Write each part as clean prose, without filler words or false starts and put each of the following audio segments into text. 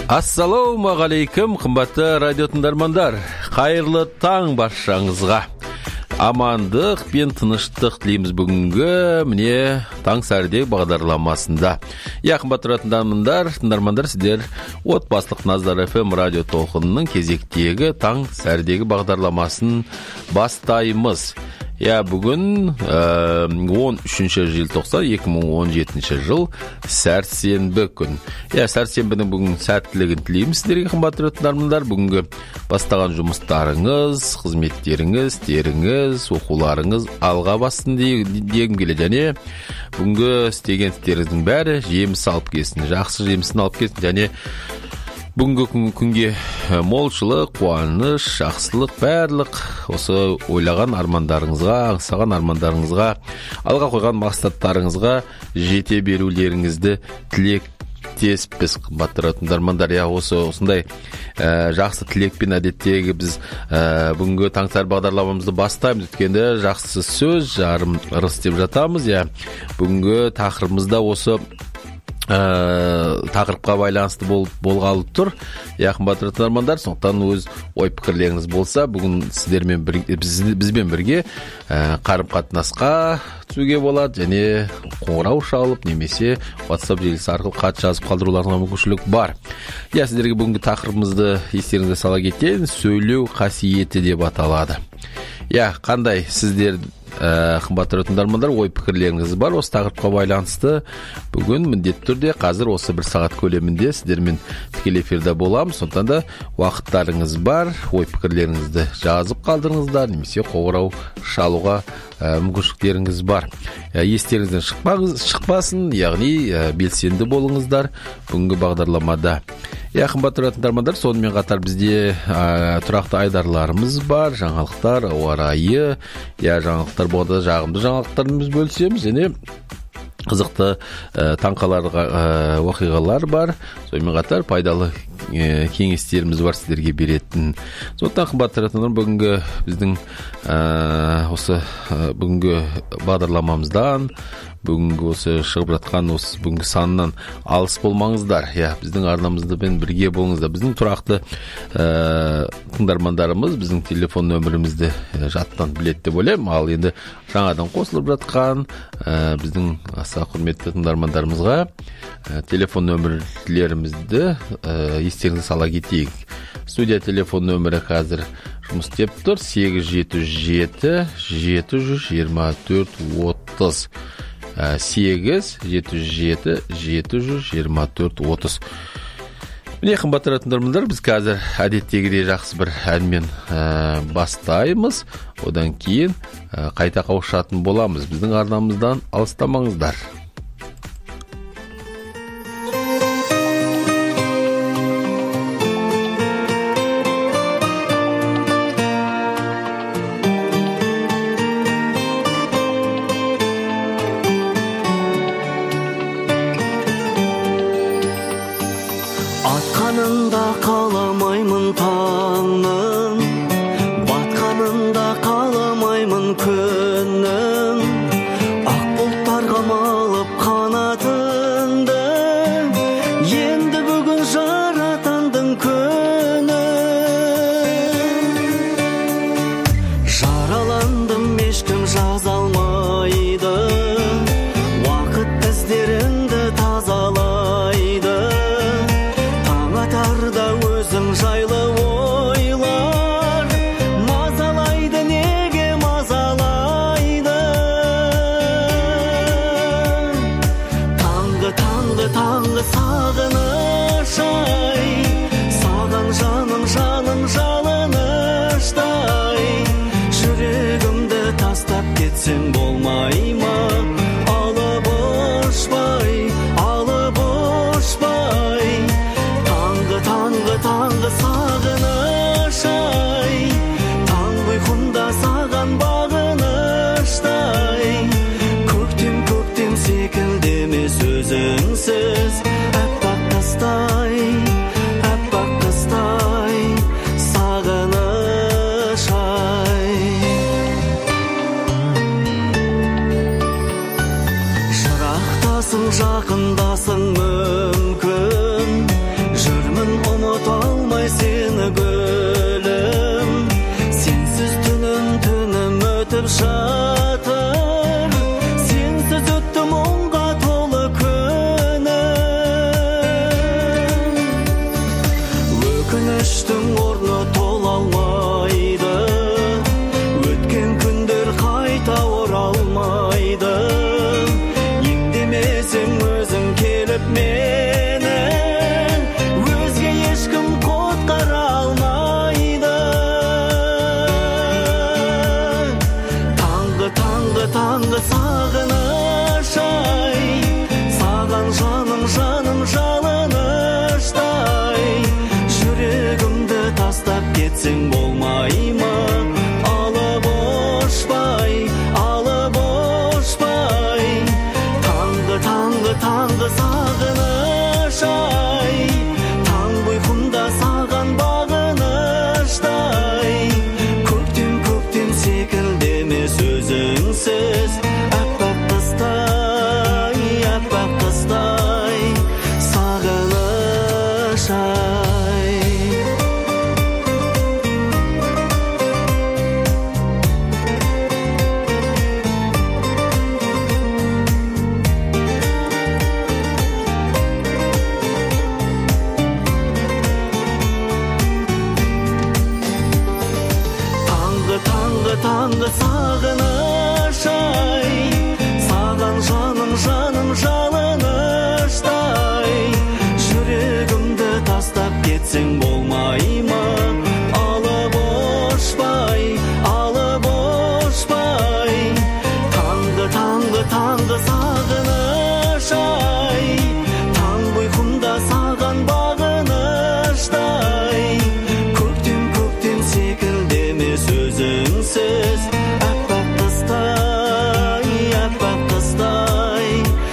Ассалаумағалейкум, қымбатты радио тыңдармандар. Қайырлы таң баршаңызға. Амандық пен тыныштық тілейміз бүгінгі міне таң сәрідегі бағдарламасында. Қымбатты тыңдармандар, сіздер отбасылық Назар FM радио толқынының кезектегі таң сәрідегі бағдарламасын бастаймыз. Бүгін 13 желтоқсан 2017 жыл сәрсенбі күн. Сәрсенбінің бүгін сәттілігін тілейміз сіздерге, қымбатты тыңдармандар. Бүгінгі бастаған жұмыстарыңыз, қызметтеріңіз, істеріңіз, оқуларыңыз алға бассын дегім келеді. Және бүгінгі істеген істеріңіздің бәрі жеміс алып келсін, жақсы жемісін алып келсін. Және бүгінгі күнге молшылық, қуаныш, жақсылық, барлық осы ойлаған армандарыңызға, аңсаған армандарыңызға, алға қойған мақсаттарыңызға жете берулеріңізді тілектеспіз, қымбатты тыңдармандар. Осындай жақсы тілекпен әдеттегі біз бүгінгі таңсар бағдарламамызды бастаймыз. Өткенде жақсы сөз, жарым ырыс деп жатамыз. Бүгінгі тақырыбымызда осы тақырыпқа байланысты болғалы тұр. Қымбатты тыңдармандар, сондықтан өз ой пікірлеріңіз болса, бүгін бізбен бірге қарым-қатынасқа түсуге болады, және қоңырау шалып, немесе WhatsApp желісі арқылы хат жазып қалдыруларыңызға мүмкіншілік бар. Сіздерге бүгінгі тақырыбымызды естеріңізге сала кетейін. Сөйлеу қасиеті деп аталады. Қандай сіздер қымбатты тыңдармандар ой пікірлеріңіз бар осы тақырыпқа байланысты? Бүгін міндетті түрде қазір осы бір сағат көлемінде сіздермен тікелей эфирде боламыз. Сондықтан да уақыттарыңыз бар, ой пікірлеріңізді жазып қалдырыңыздар, немесе қоңырау шалуға мүмкіншіліктеріңіз бар. Естеріңізден шықпасын, яғни белсенді болыңыздар бүгінгі бағдарламада. Қымбатты тыңдармандар, сонымен қатар бізде тұрақты айдарларымыз бар, жаңалықтар, ауа райы, жаңалықтар болғанда жағымды жаңалықтарымыз бөлісеміз, және қызықты таңқалар оқиғалар бар. Сонымен қатар пайдалы кеңестеріміз бар сіздерге беретін. Сондықтан қымбатты тыңдармандар, бүгінгі біздің осы бүгінгі бағдарламамыздан, бүгінгі осы шығып жатқан осы бүгінгі санынан алыс болмаңыздар. Біздің арнамызбен бірге болыңыздар. Біздің тұрақты тыңдармандарымыз біздің телефон нөмірімізді жаттан біледі деп ойлаймын. Ал енді жаңадан қосылып жатқан біздің аса құрметті тыңдармандарымызға телефон нөмірлерімізді естеріңізге сала кетейік. Студия телефон нөмірі қазір жұмыс істеп тұр: 877 724 30. 877 724 30. Міне, қымбатты тыңдармандар, біз қазір әдеттегідей жақсы бір әнмен бастаймыз. Одан кейін қайта қауышатын боламыз. Біздің арнамыздан алыстамаңыздар. Жақындасың мүмкін, жүрмін жатыр, сенсіз өтті мұңға толы күнім. Өкініштің орны тола алмайды, өткен күндер қайта оралмайды. Емдемесең өзің келіп мені, өзге ешкім құтқара алмайды. Таңғы сағыныш ай, саған жаным жалыныштай. Жүрегімді тастап кетсең болмай ма? Алып ұшпай. Таңғы сағыныш ай, таң ұйқымда саған бағыныштай. Көктем секілдеме сөзіңсіз, аппақ қыстай, сағыныш ай. Таңғы сағыныш ай, саған жаным жалыныштай. Жүрегімді тастап кетсең болмай ма? Алып ұшпай. Таңғы сағыныш ай, таң ұйқымда саған бағыныштай. Көктем секілдеме сөзіңсіз, аппақ қыстай,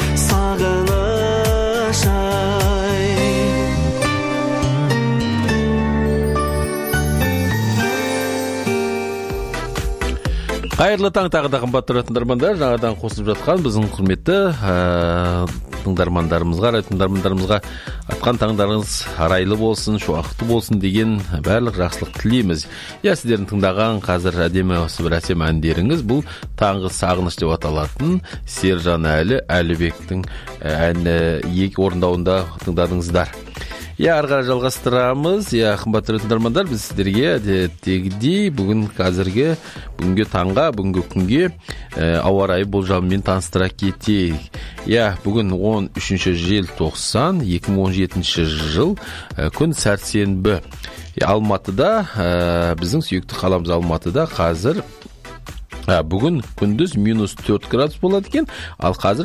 сағыныш ай. Қайырлы таң тағы да қымбатты тыңдармандар, жаңадан қосылып жатқан біздің құрметті тыңдармандарымызға атқан таңдарыңыз арайлы болсын, шуақты болсын деген барлық жақсылық тілейміз. Сіздердің тыңдаған қазір әдемі осы бір әсем әндеріңіз бұл таңғы сағыныш деп аталатын Сержан Әлібектің әні екі орындауында тыңдадыңыздар. Ары қарай жалғастырамыз. Қымбатты тыңдармандар, біз сіздерге әдеттегідей бүгінгі күнге ауа райы болжамымен таныстыра кетейік. Бүгін 13 желтоқсан 2017 жыл, күн сәрсенбі. Алматыда, біздің сүйікті қаламыз Алматыда қазір бүгін күндіз -4 градус болады екен, ал қазір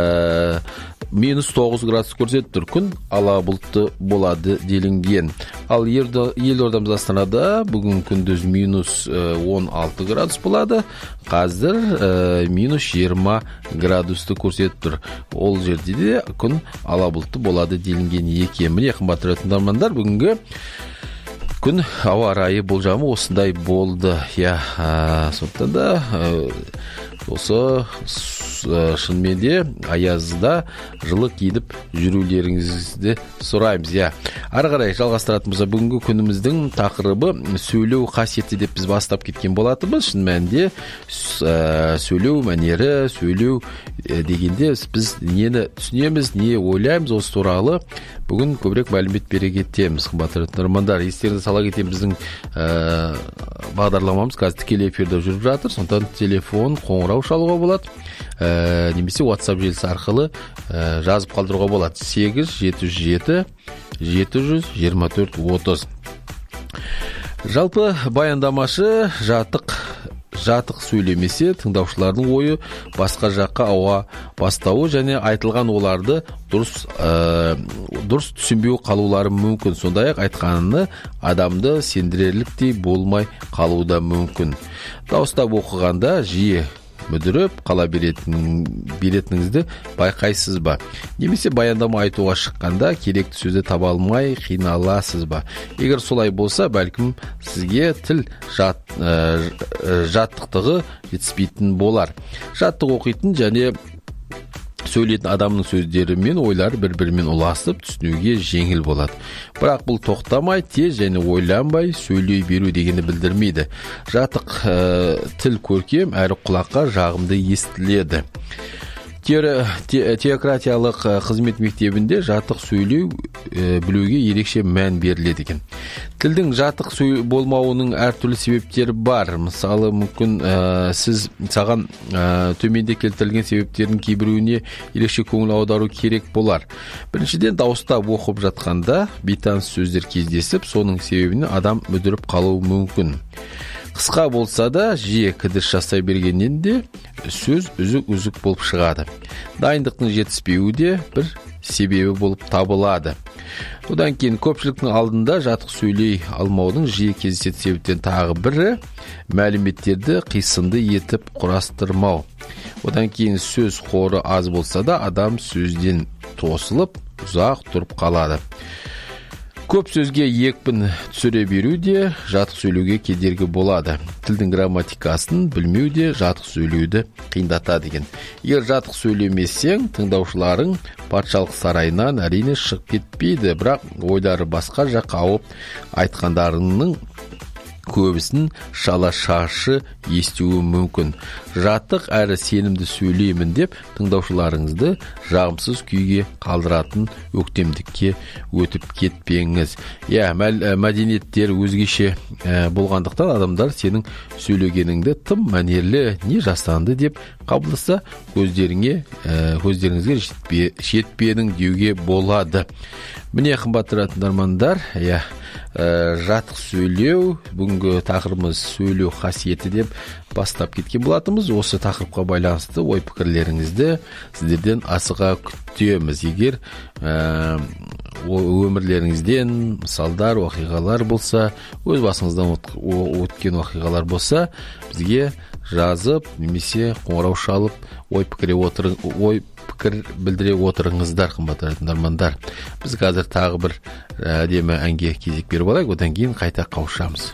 -9 градус көрсетіп тұр. Күн ала бұлтты болады делінген. Ал елордамыз Астанада бүгін күндіз -16 градус болады, қазір -20 градусты көрсетіп тұр. Ол жерде де күн ала бұлтты болады делінген екен. Міне қымбатты тыңдармандар, бүгінгі күн ауа райы болжамы осындай болды. Сондықтан да осы шынымен де аязда жылы киініп жүрулеріңізді сұраймыз. Ары қарай жалғастыратын болса, бүгінгі күніміздің тақырыбы сөйлеу қасиеті деп біз бастап кеткен болатынбыз. Шын мәнінде сөйлеу мәнері, сөйлеу дегенде біз нені түсінеміз, не ойлаймыз, осы туралы бүгін көбірек мәлімет бере кетеміз. Қымбатты тыңдармандар, естеріңізге сала кетейін, біздің бағдарламамыз қазір тікелей эфирде жүріп жатыр. Сондықтан телефон қоңырау шалуға болады, немесе WhatsApp желісі арқылы жазып қалдыруға болады. 877 724 30. Жалпы баяндамашы жатық сөйлемесе, тыңдаушылардың ойы басқа жаққа ауа бастауы және айтылған оларды дұрыс түсінбеу қалулары мүмкін. Сондай-ақ айтқанына адамды сендірерліктей болмай қалуы да мүмкін. Дауыстап оқығанда жиі мүдіріп қала беретініңізді байқайсыз ба? Немесе баяндама айтуға шыққанда керекті сөзді таба алмай қиналасыз ба? Егер солай болса, бәлкім сізге тіл жаттықтығы жетіспейтін болар. Жаттық оқитын және сөйлейтін адамның сөздері мен ойлары бір-бірімен ұласып түсінуге жеңіл болады. Бірақ бұл тоқтамай, тез және ойланбай сөйлей беру дегенді білдірмейді. Жатық тіл көркем әрі құлаққа жағымды естіледі. Теократиялық қызмет мектебінде жатық сөйлеу білуге ерекше мән беріледі екен. Тілдің жатық болмауының әртүрлі себептері бар. Мысалы, мүмкін саған төменде келтірілген себептердің кейбіреуіне ерекше көңіл аудару керек болар. Біріншіден, дауыстап оқып жатқанда бейтаныс сөздер кездесіп, соның себебінен адам мүдіріп қалуы мүмкін. Қысқа болса да, жиі кідіс жасай бергеннен де сөз үзік болып шығады. Дайындықтың жетіспеуі де бір себебі болып табылады. Одан кейін көпшіліктің алдында жатық сөйлей алмаудың жиі кездесетін себептен тағы бірі мәліметтерді қисынды етіп құрастырмау. Одан кейін сөз қоры аз болса да, адам сөзден тосылып, ұзақ тұрып қалады. Көп сөзге екпін түсіре беру де жатық сөйлеуге кедергі болады. Тілдің грамматикасын білмеу де жатық сөйлеуді қиындатады деген. Егер жатық сөйлемесең, тыңдаушыларың патшалық сарайынан әрине шығып кетпейді, бірақ ойлары басқа жаққа ауып, айтқандарының көбісін шала-шаршы естуі мүмкін. Жатық әрі сенімді сөйлеймін деп тыңдаушыларыңызды жағымсыз күйге қалдыратын өктемдікке өтіп кетпеңіз. Мәдениеттер өзгеше болғандықтан адамдар сенің сөйлегеніңді тым мәнерлі, не жасанды деп қабылдаса, көздеріңізге жетпедің деуге болады. Міне, қымбатты тыңдармандар, жатық сөйлеу, бүгінгі тақырыбымыз сөйлеу қасиеті деп бастап кеткен болатынбыз. Осы тақырыпқа байланысты ой пікірлеріңізді сіздерден асыға күтеміз. Егер өмірлеріңізден мысалдар, оқиғалар болса, өз басыңыздан өткен оқиғалар болса, бізге жазып, немесе қоңырау шалып, ой пікір білдіре отырыңыздар, қымбатты тыңдармандар. Біз қазір тағы бір әдемі әнге кезек беріп алайық, одан кейін қайта қауышамыз.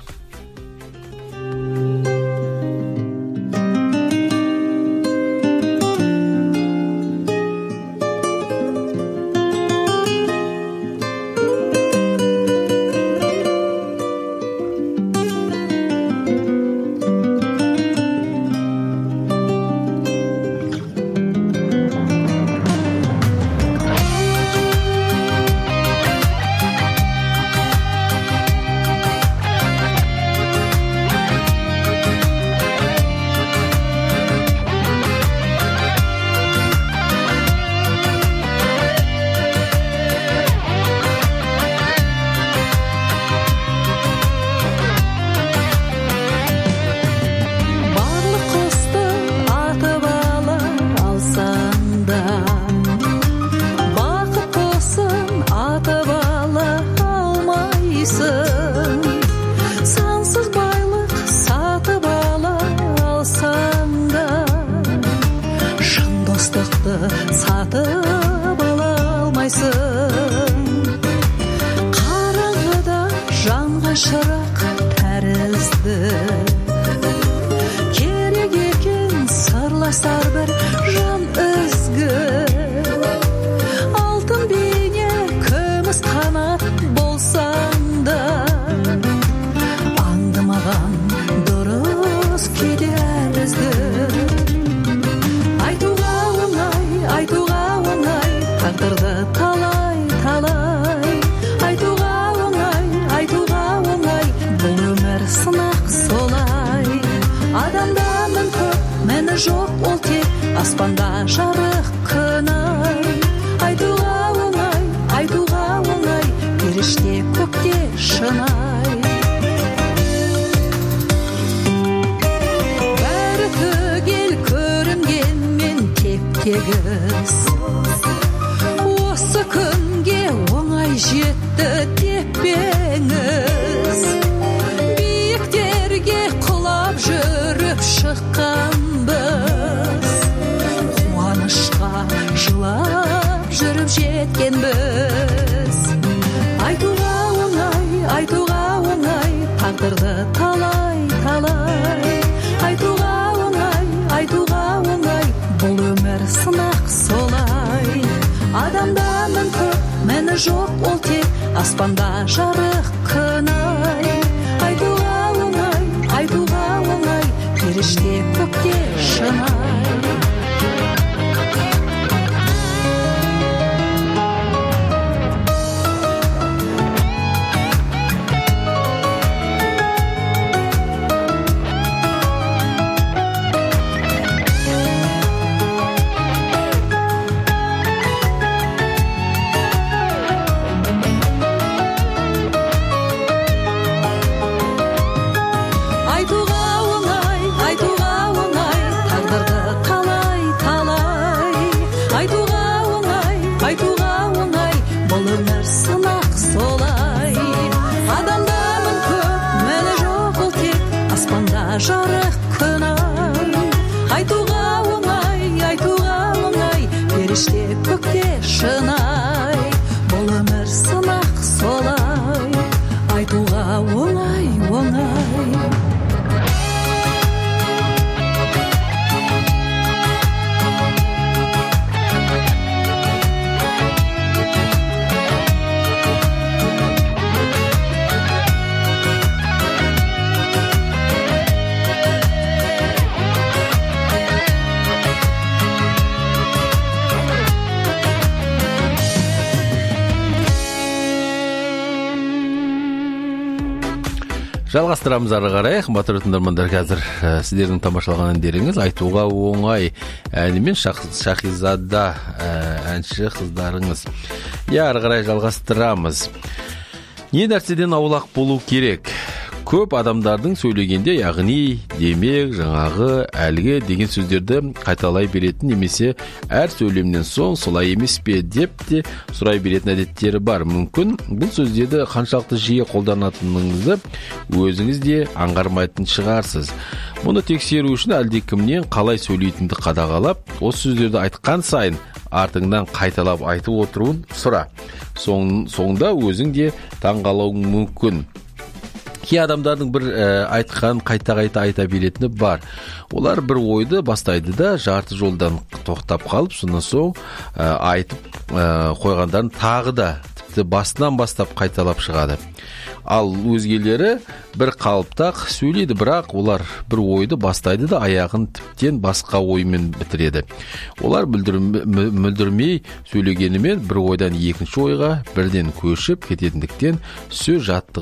Сатып ала алмайсың, қараңғыда жанға шырақ тәрізді. Керек екен сырласар бір жан ізгі, алтын бейне күміс қанат болсаң да, аңдымаған дұрыс кейде әрізді. Айтуға оңай, тағдырды талай, айтуға оңай, бұл өмір сынақ солай. Адамда мін көп, мәні жоқ, ол тек аспанда жарық күн ай. Айтуға оңай, періште көкте шынай. Бәрі түгел көрінгенмен теп-тегіс, осы күнге оңай жетті деппеңіз. Биіктерге құлап жүріп шыққанбыз, қуанышқа жылап жүріп жеткенбіз. Айтуға оңай, тағдырды талай, айтуға оңай, бұл өмір сынақ солай. Адамда мін көп, мәні жоқ, ол тек аспанда жарық күн ай. Айтуға оңай, періште көкте шынай. Жарық күн ай. Айтуға оңай, періште көкте шынай. Бұл өмір сынақ солай. Айтуға оңай. Жалғастырамыз ары қарай. Қымбатты тыңдармандар, қазір сіздердің тамашалаған әндеріңіз Айтуға оңай әнімен Шахизада әнші қыздарыңыз. Ары қарай жалғастырамыз. Не нәрседен аулақ болу керек? Көп адамдардың сөйлегенде, яғни демек, жаңағы, әлгі деген сөздерді қайталай беретін, немесе әр сөйлемнен соң солай емес пе деп те сұрай беретін әдеттері бар. Мүмкін бұл сөздерді қаншалықты жиі қолданатыныңызды өзіңіз де аңғармайтын шығарсыз. Мұны тексеру үшін әлдекімнен қалай сөйлейтінді қадағалап, осы сөздерді айтқан сайын артыңнан қайталап айтып отыруын сұра. Соңында өзің де таңғалуың мүмкін. Кей адамдардың бір айтқан қайта айта беретіні бар. Олар бір ойды бастайды да жарты жолдан тоқтап қалып, сонан соң айтып қойғандарын тағы да тіпті басынан бастап қайталап шығады. Ал өзгелері бір қалыптақ сөйлейді, бірақ олар бір ойды бастайды да аяғын тіптен басқа оймен бітіреді. Олар мүлдірмей сөйлегенімен бір ойдан екінші ойға бірден көшіп кететіндіктен сөз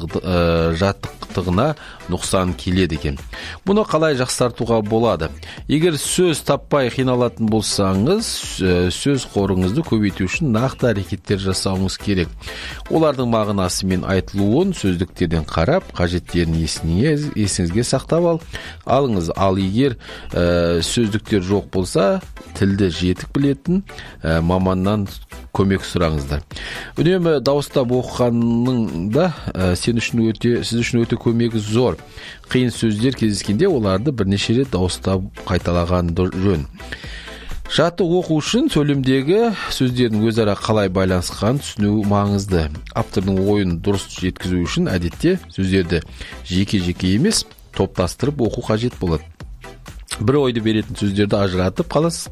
жаттықтығына нұқсан келеді екен. Бұны қалай жақсартуға болады? Егер сөз таппай қиналатын болсаңыз, сөз қорыңызды көбейту үшін нақты әрекеттер жасауыңыз керек. Олардың мағынасы мен айтылуын сөздіктерден қарап, қажеттерін есіңізге сақтап алыңыз. Ал егер сөздіктер жоқ болса, тілді жетік білетін маманнан көмек сұраңыздар. Үнемі дауыстап оқығаныңда сіз үшін өте көмегі зор. Қиын сөздер кездескенде оларды бірнеше рет дауыстап қайталаған жөн. Жаттық оқу үшін сөйлемдегі сөздердің өзара қалай байланысқанын түсіну маңызды. Автордың ойын дұрыс жеткізу үшін әдетте сөздерді жеке-жеке емес, топтастырып оқу қажет болады. Бір ойды беретін сөздерді ажыратып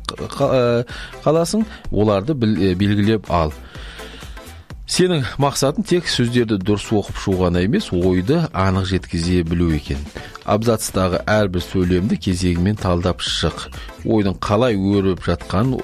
қаласың, оларды белгілеп ал. Сенің мақсатың тек сөздерді дұрыс оқып шығу ғана емес, ойды анық жеткізе білу екен. Абзацтағы әрбір сөйлемді кезегімен талдап шық. Ойдың қалай өріп жатқанын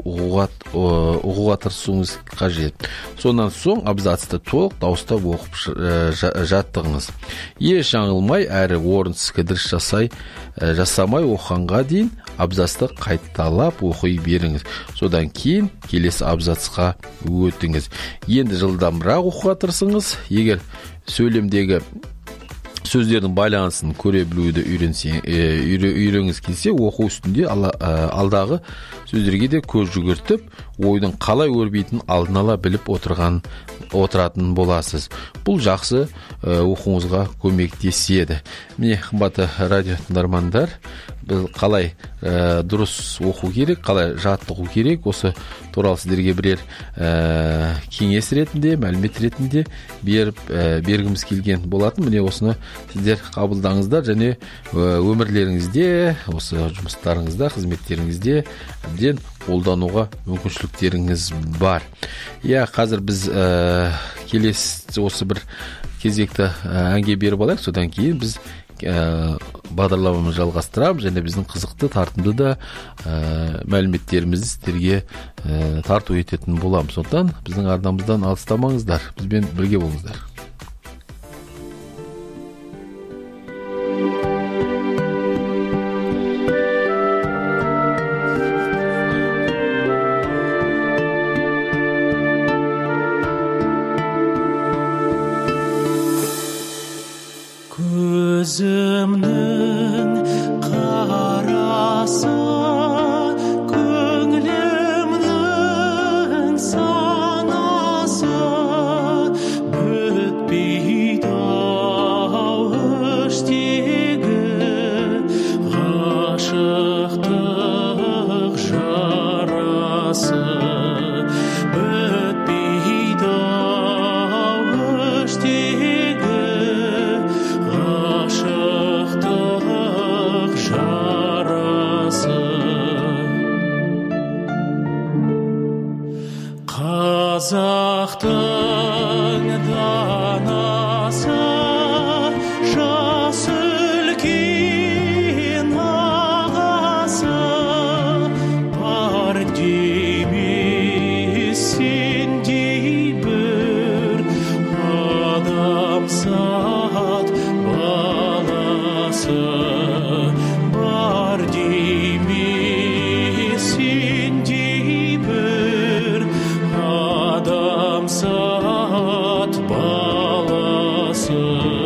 ұғуға тырысуыңыз қажет. Сонан соң абзацты толық дауыстап оқып жаттығыңыз. Еш жаңылмай әрі орынсыз кідіріс жасамай оқығанға дейін абзацты қайталап оқи беріңіз. Содан кейін келесі абзацқа өтіңіз. Енді жылдамырақ оқуға тырысыңыз. Егер сөйлемдегі сөздердің байланысын көре білуді үйреніңіз келсе, оқу үстінде алдағы сөздерге де көз жүгіртіп, ойдың қалай өрбейтінін алдын ала біліп отыратын боласыз. Бұл жақсы оқуыңызға көмектеседі. Міне, қымбатты радио тыңдармандар, біз қалай дұрыс оқу керек, қалай жаттығу керек, осы туралы сіздерге бірер кеңес ретінде, мәлімет ретінде бергіміз келген болатын. Міне осыны сіздер қабылдаңыздар және өмірлеріңізде, осы жұмыстарыңызда, қызметтеріңізде әбден қолдануға мүмкіншіліктеріңіз бар. Қазір біз келесі осы бір кезекті әнге беріп алайық, содан кейін біз бағдарламамызды жалғастырамыз және біздің қызықты, тартымды да мәліметтерімізді сіздерге тарту ететін боламыз. Сондықтан біздің арнамыздан алыстамаңыздар, бізбен бірге болыңыздар. Көзімнің қарасы, көңілімнің санасы, бітпейді-ау іштегі ғашықтық жарасы. Қазақтың данасы, жас үлкен ағасы, бар деймес сендей бір адамзат баласы. Бар деймес сендей бір адамзат баласы.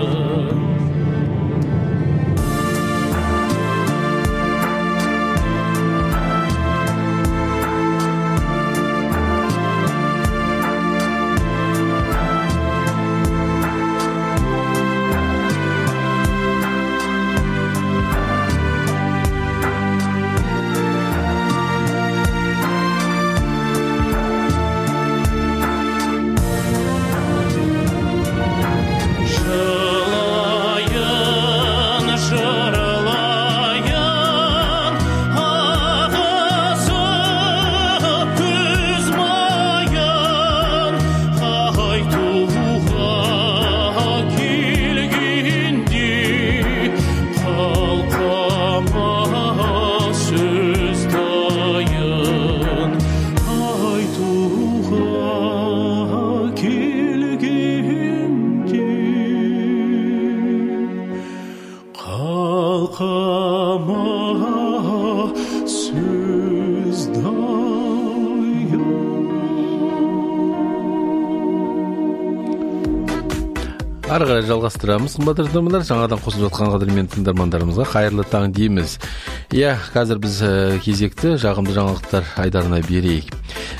Ары қарай жалғастырамыз. Қымбатты тыңдармандар, жаңадан қосылып жатқан қадірменді тыңдармандарымызға қайырлы таң дейміз. Қазір біз кезекті жағымды жаңалықтар айдарына берейік.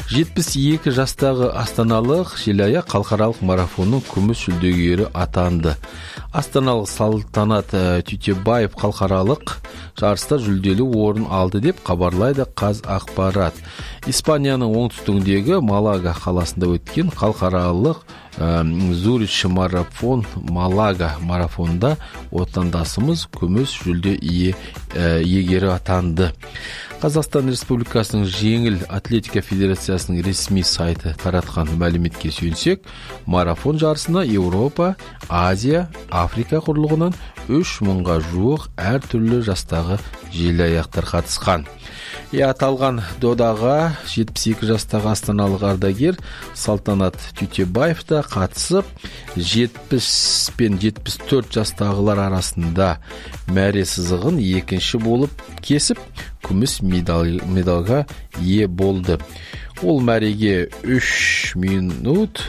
72 жастағы астаналық Желаяқ халықаралық марафонның күміс жүлдегері атанды. Астаналық Салтанат Тютебаев халықаралық жарыста жүлделі орын алды деп хабарлайды Қазақпарат. Испанияның оңтүстігіндегі Малага қаласында өткен халықаралық Зурич марафон Малага марафонда отандасымыз күміс жүлде иегері атанды. Қазақстан Республикасының жеңіл атлетика федерациясының ресми сайты таратқан мәліметке сүйенсек, марафон жарысына Еуропа, Азия, Африка құрлығынан 3000-ға жуық әртүрлі жастағы желаяқтар қатысқан. Аталған додаға 72 жастағы астаналық ардагер Салтанат Тютебаев та қатысып, 70 пен 74 жастағылар арасында мәре сызығын екінші болып кесіп, күміс медалға ие болды. Ол мәреге 3 минут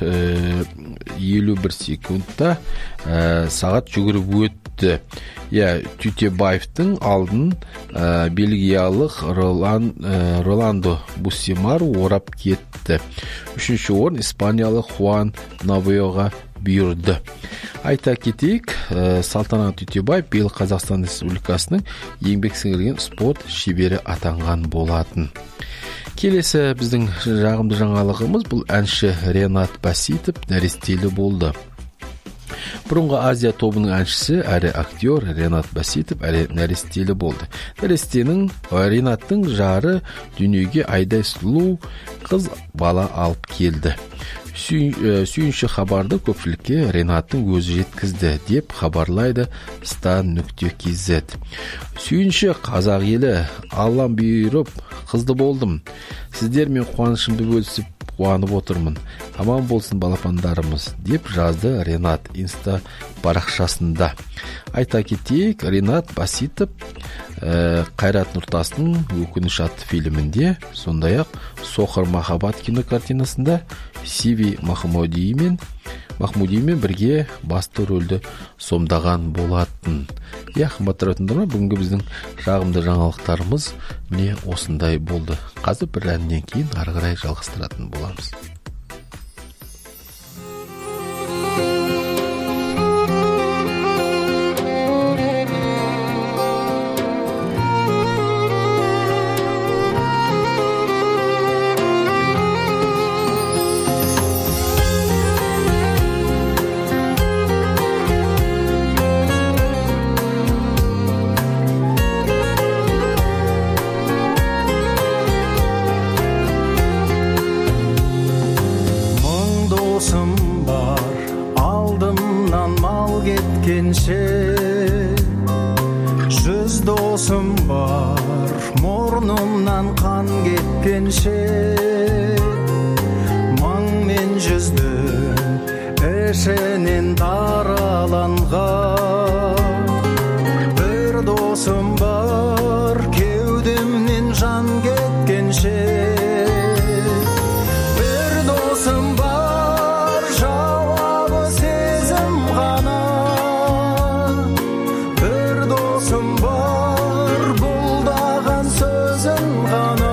51 секундта сағат жүгіріп өтті. Тютебаевтың алдын бельгиялық Роландо Буссимар орап кетті. Үшінші орын испаниялық Хуан Навеоға бұйырды. Айта кетейік, Салтанат Тютебаев биыл Қазақстан Республикасының еңбек сіңірген спорт шебері атанған болатын. Келесі біздің жағымды жаңалығымыз бұл әнші Ренат Баситов нәрестелі болды. Бұрынғы Азия тобының әншісі әрі актер Ренат Баситов нәрестелі болды. Ренаттың жары дүниеге айдай сұлу қыз бала алып келді. Сүйінші хабарды көпшілікке Ренаттың өзі жеткізді деп хабарлайды stan.kz. Сүйінші қазақ елі, Аллам бұйырып қызды болдым. Сіздермен қуанышымды бөлісіп қуанып отырмын. Аман болсын балапандарымыз деп жазды Ренат инста парақшасында. Айта кетейік, Ренат Баситов Қайрат Нұртастың Өкініш атты фильмінде, сондай-ақ Соқыр махаббат кинокартинасында Сиви Махмудимен бірге басты рөлді сомдаған болатын. Қымбатты тыңдармандар, бүгінгі біздің жағымды жаңалықтарымыз міне осындай болды. Қазір бір әннен кейін ары қарай жалғастыратын боламыз. Жүз досым бар, мұрнымнан қан кеткенше, мың мен жүздің ішінен тараланған. Бір досым бар, кеудемнен жан кеткенше, бір досым бар, жауабы сезім ғана. Бұлдаған сөзін ғана,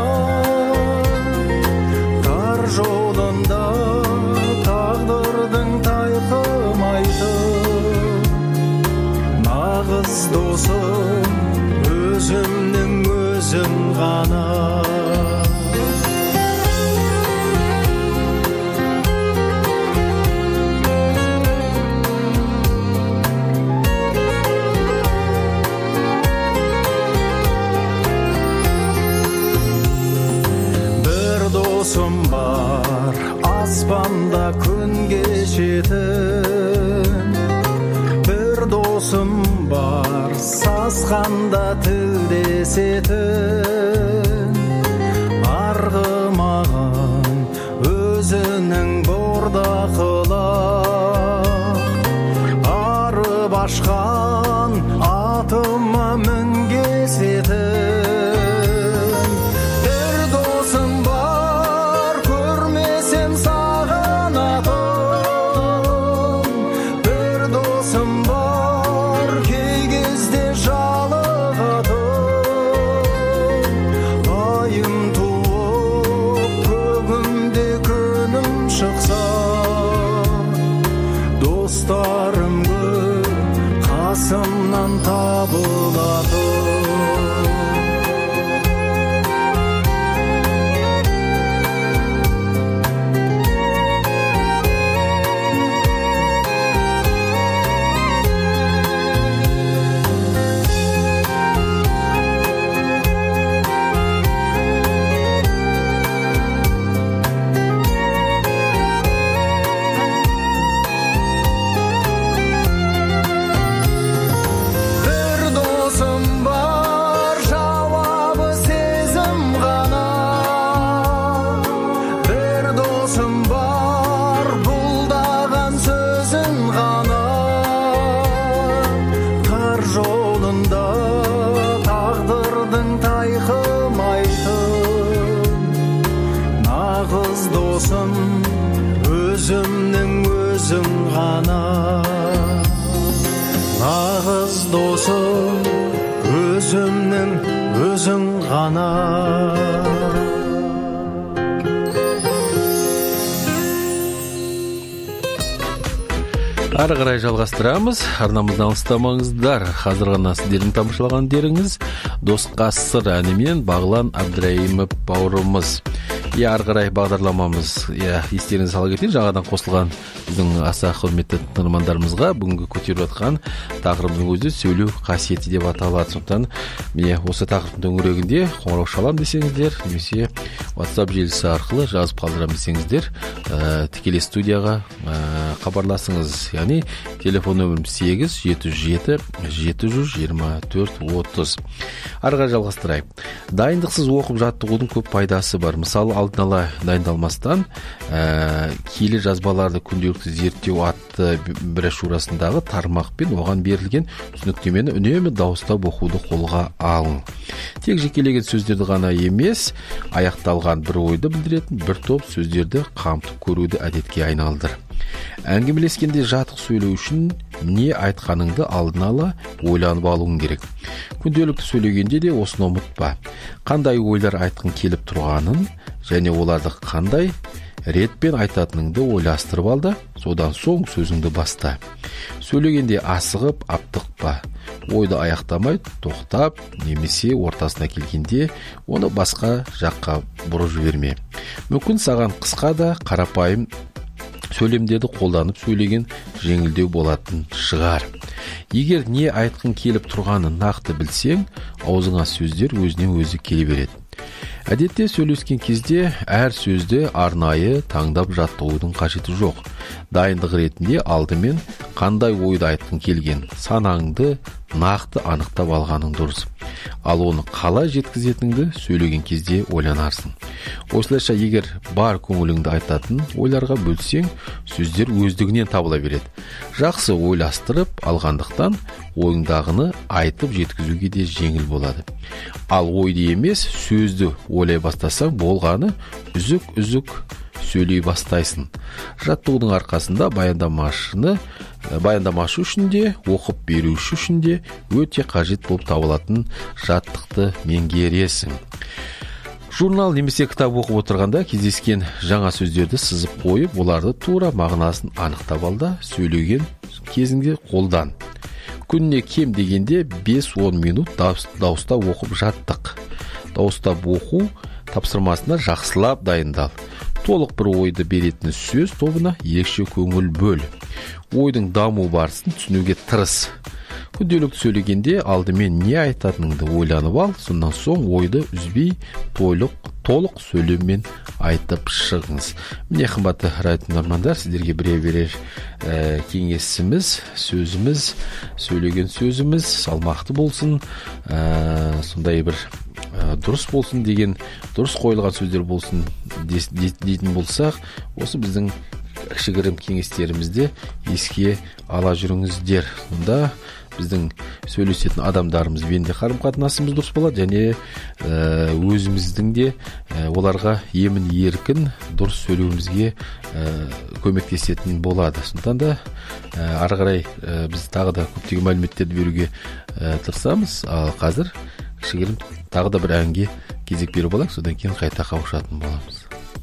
тар жолында тағдырдың тайқымайды. Нағыз досым өзімнің өзім ғана. Досым бар, аспанда күн кешетін. Бір досым бар, сасқанда тілдесетін. Арғымағын өзінің бордақылап, арып ашқан атыма мінгесетін. Достарым көп қасымнан табылады. Өзімнің өзім ғана. Нағыз досым өзімнің өзің ғана. Ары қарай жалғастырамыз. Арнамыздан алыстамаңыздар. Қазір ғана сіздердің тамашалағандарыңыз Досқа сыр әнімен Бағлан Абдраимов бауырымыз. Ары қарай бағдарламамыз, естеріңізге сала кетейін, жаңадан қосылған біздің аса құрметті тыңдармандарымызға бүгінгі көтеріп жатқан тақырыбының өзі сөйлеу қасиеті деп аталады. Сондықтан міне осы тақырыптың төңірегінде қоңырау шалам десеңіздер, немесе WhatsApp желісі арқылы жазып қалдырам десеңіздер, тікелей студияға хабарласыңыз. Яғни телефон нөмірім 8-707-724-30. Арға жалғастырайық. Дайындықсыз оқып жаттығудың көп пайдасы бар. Мысалы, алдын ала дайындалмастан киелі жазбаларды күнделікті зерттеу атты брошюрасындағы тармақпен оған берілген түсініктемені үнемі дауыстап оқуды қолға алың. Тек жекелеген сөздерді ғана емес, аяқталған бір ойды білдіретін бір топ сөздерді қамтып көруді әдетке айналдыр. Әңгімелескенде жатық сөйлеу үшін не айтқаныңды алдын ала ойланып алуың керек. Күнделікті сөйлегенде де осыны ұмытпа. Қандай ойлар айтқың келіп тұрғанын және оларды қандай ретпен айтатыныңды ойластырып ал да, содан соң сөзіңді баста. Сөйлегенде асығып, аптықпа. Ойды аяқтамай, тоқтап, немесе ортасына келгенде оны басқа жаққа бұрып жіберме. Мүмкін саған қысқа да қарапайым сөйлемдерді қолданып сөйлеген жеңілдеу болатын шығар. Егер не айтқың келіп тұрғанын нақты білсең, аузыңа сөздер өзіне өзі келе береді. Әдетте сөйлескен кезде әр сөзді арнайы таңдап жаттығудың қажеті жоқ. Дайындық ретінде алдымен қандай ойды айтқың келген санаңды нақты анықтап алғаның дұрыс. Ал оны қалай жеткізетініңді сөйлеген кезде ойланарсың. Осылайша егер бар көңіліңді айтатын ойларға бөлсең, сөздер өздігінен табыла береді. Жақсы ойластырып алғандықтан ойыңдағыны айтып жеткізуге де жеңіл болады. Ал ойды емес, сөзді ойлай бастасаң, болғаны үзік сөйлей бастайсың. Жаттығудың арқасында баяндамашы үшін де, оқып беруші үшін де өте қажет болып табылатын жаттықты меңгересің. Журнал немесе кітап оқып отырғанда кездескен жаңа сөздерді сызып қойып, оларды тура мағынасын анықтап ал да, сөйлеген кезінде қолдан. Күніне кем дегенде 5-10 минут дауыстап оқып жаттық. Дауыстап оқу тапсырмасына жақсылап дайындал. Толық бір ойды беретін сөз тобына ерекше көңіл бөл. Ойдың даму барысын түсінуге тырыс. Күнделікті сөйлегенде алдымен не айтатыныңды ойланып ал, сондан соң ойды үзбей толық сөйлеммен айтып шығыңыз. Міне қымбатты радио тыңдармандар, сіздерге берер кеңесіміз, сөзіміз, сөйлеген сөзіміз салмақты болсын, сондай бір дұрыс болсын деген, дұрыс қойылған сөздер болсын дейтін болсақ, осы біздің кішігірім кеңестерімізді еске ала жүріңіздер. Сонда біздің сөйлесетін адамдарымызбен де қарым-қатынасымыз дұрыс болады, және өзіміздің де оларға емін еркін дұрыс сөйлеуімізге көмектесетін болады. Сондықтан да ары қарай біз тағы да көптеген мәліметтерді беруге тырысамыз. Ал қазір кішігірім тағы да бір әнге кезек беріп алайық, содан кейін қайта қауышатын боламыз.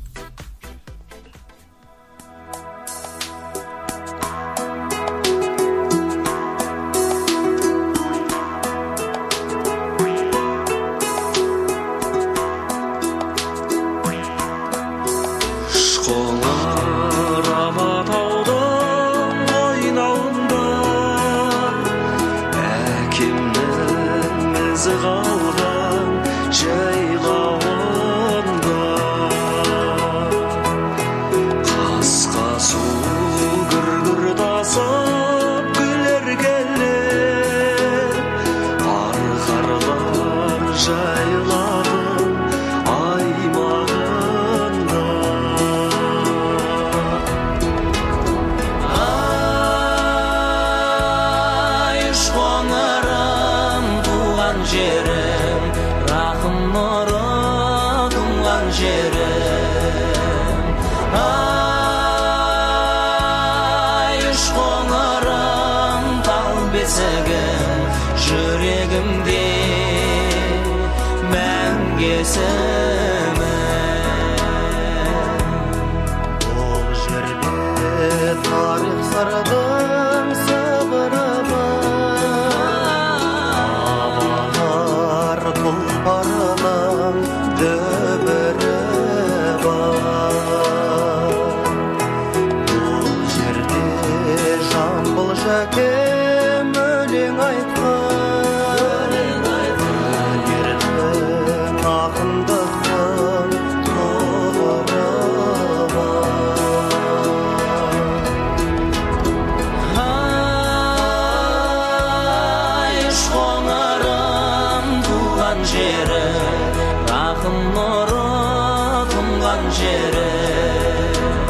Жүрегімде мәңгесімен Бұл жерде тарих сырды жерім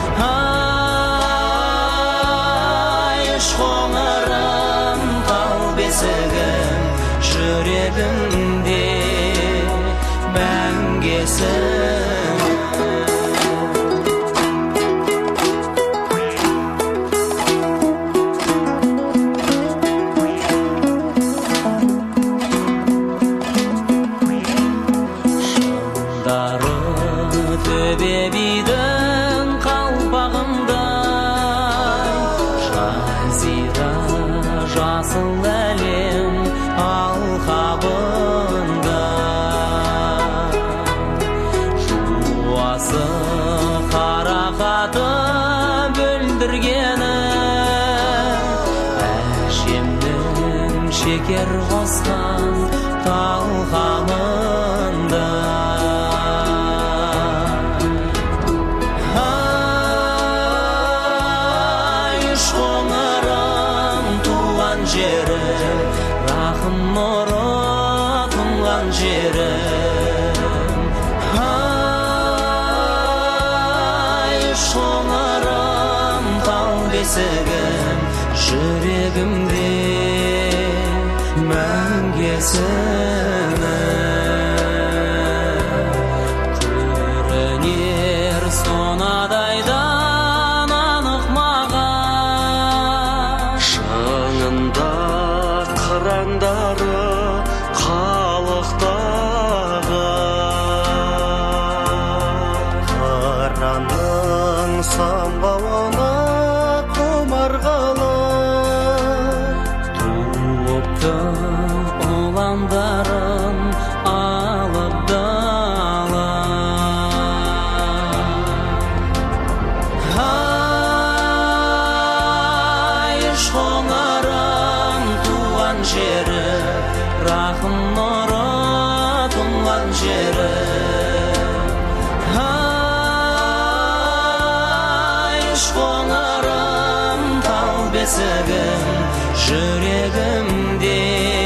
қоңырым тал бесігім жүрегімде мәңгесің шыңдары төбе бидің қалпағындай жазира жасыл әлем алқабында жуасы қарақаты бүлдіргені әжемнің шекер қосқан талқамында жерім рахым нұры тұнған жерім шоңырым тал бесігім жүрегімде мәңгесің көрінер сонадайдан анық маған шыңында қырандары қалықтағы қыранның самбауына құмарғалы туыпты ұландарын алып дала шоңырым туған жері рахым нұры тұнған жері шоңырым тал бесігім жүрегімде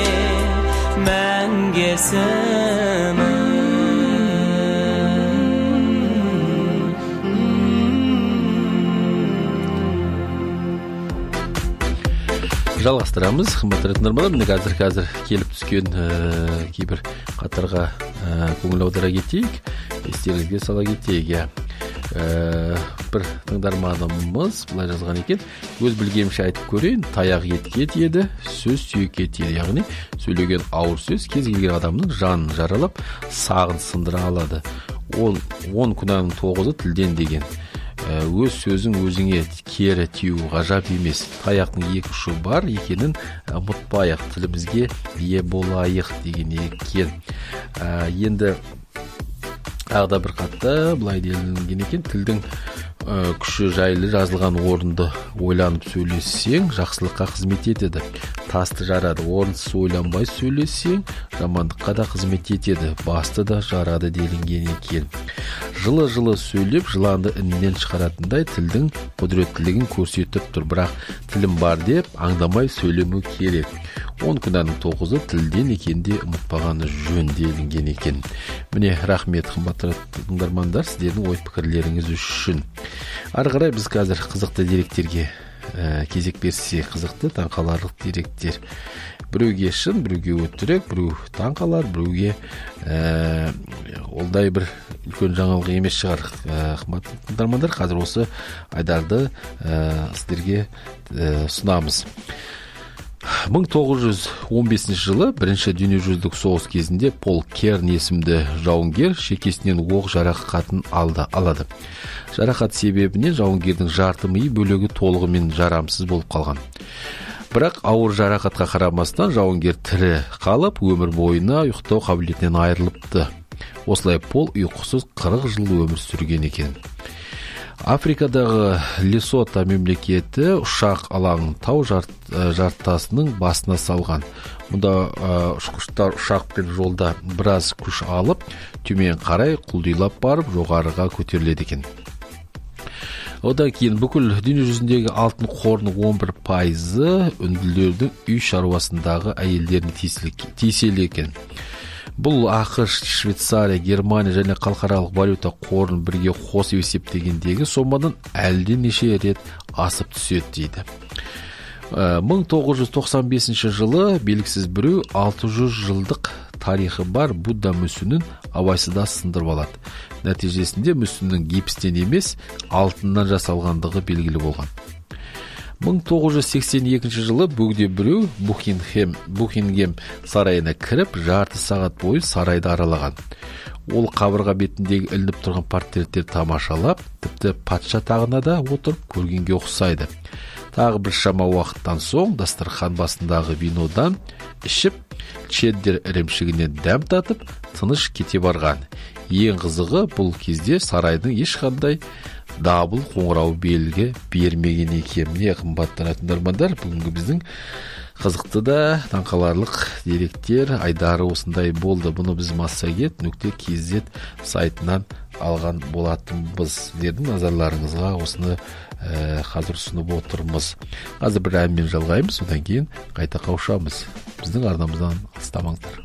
мәңгесің жалғастырамыз. Қымбатты тыңдармандар, міне қазір келіп түскен кейбір қатарға көңіл аудара кетейік, естеріңізге сала кетейік. Бір тыңдарманымыз былай жазған екен: өз білгенімше айтып көрейін, таяқ етке тиеді, сөз сүйекке тиеді. Яғни сөйлеген ауыр сөз кез келген адамның жанын жаралап, сағын сындыра алады. 10 күнәнің 9-ы тілден деген. Өз сөзің өзіңе кері тию ғажап емес. Таяқтың екі ұшы бар екенін ұмытпайық, тілімізге ие болайық деген екен. Енді тағы бір қатта былай делінген екен: тілдің күші жайлы жазылған орынды ойланып сөйлессең, жақсылыққа қызмет етеді. Тасты жарады, орынсыз ойланбай сөйлессең, жамандыққа да қызмет етеді. Басты да жарады делінген екен. Жылы сөйлеп, жыланды іннен шығаратындай тілдің құдіреттілігін көрсетіп тұр. Бірақ тілім бар деп аңдамай сөйлемеу керек. 10 күнәнің 9-ы тілден екенде ұмытпағаны жөн делінген екен. Міне, рахмет қымбатты тыңдармандар, сіздердің ой пікірлеріңіз үшін. Ары қарай біз қазір қызықты деректерге кезек берсе, қызықты таңқаларлық деректер. Біреуге шын, біреуге өтірік, біреу таңқалар, біреуге олдай бір үлкен жаңалық емес шығар. Қымбатты тыңдармандар, қазір осы айдарды сіздерге ұсынамыз. 1915 жылы бірінші дүниежүзілік соғыс кезінде Пол Керн есімді жауынгер шекесінен оқ жарақатын алады. Жарақат себебінен жауынгердің жарты миы бөлігі толығымен жарамсыз болып қалған. Бірақ ауыр жарақатқа қарамастан жауынгер тірі қалып, өмір бойына ұйықтау қабілетінен айырылыпты. Осылай Пол ұйқысыз 40 жыл өмір сүрген екен. Африкадағы Лесото мемлекеті ұшақ алаңын тау жартасының басына салған. Мұнда ұшқыштар ұшақпен жолда біраз күш алып, төмен қарай құлдилап барып, жоғарыға көтеріледі екен. Одан кейін бүкіл дүние жүзіндегі алтын қорының 11% үнділердің үй шаруасындағы әйелдердің тиесілі екен. Бұл ақш, Швейцария, Германия және халықаралық валюта қорын бірге қосып есептегендегі сомадан әлденеше рет асып түседі дейді. 1995 жылы белгісіз біреу 600 жылдық тарихы бар Будда мүсінін абайсызда сындырып алады. Нәтижесінде мүсіннің гипстен емес, алтыннан жасалғандығы белгілі болған. 1982 жылы бөгде біреу Букингем сарайына кіріп, жарты сағат бойы сарайды аралаған. Ол қабырға бетіндегі ілініп тұрған портреттер тамашалап, тіпті патша тағына да отырып көргенге ұқсайды. Тағы бір шама уақыттан соң дастархан басындағы винодан ішіп, чеддер ірімшігінен дәм татып, тыныш кете барған. Ең қызығы, бұл кезде сарайдың ешқандай дабыл қоңырау белгі бермеген екен. Міне қымбатты тыңдармандар, бүгінгі біздің қызықты да таңқаларлық деректер айдары осындай болды. Бұны біз massagет.kz сайтынан алған болатынбыз. Сіздердің назарларыңызға осыны қазір ұсынып отырмыз. Қазір бір әнмен жалғаймыз, одан кейін қайта қауышамыз. Біздің арнамыздан алыстамаңыздар.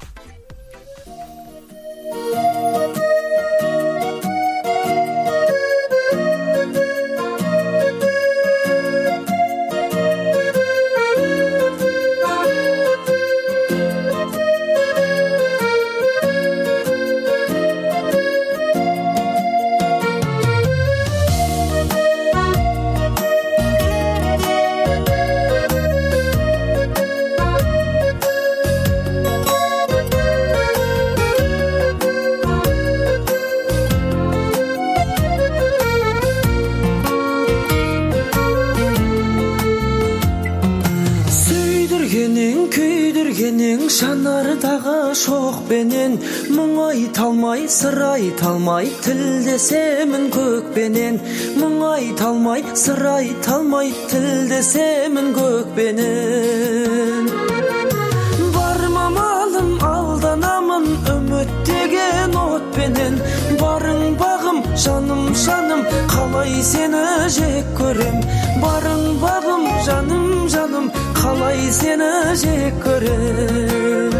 Жанардағы шоқпенен мұң айталмай, сыр айталмай, тілдесемін көкпенен. Мұң айталмай, сыр айталмай, тілдесемін көкпенен. Бармамалым, алданамын, үміттеген отпенен. Барың бағым, жаным, жаным, қалай сені жек көрем. Барың бағым, жаным, жаным, қалай сені жек көрем.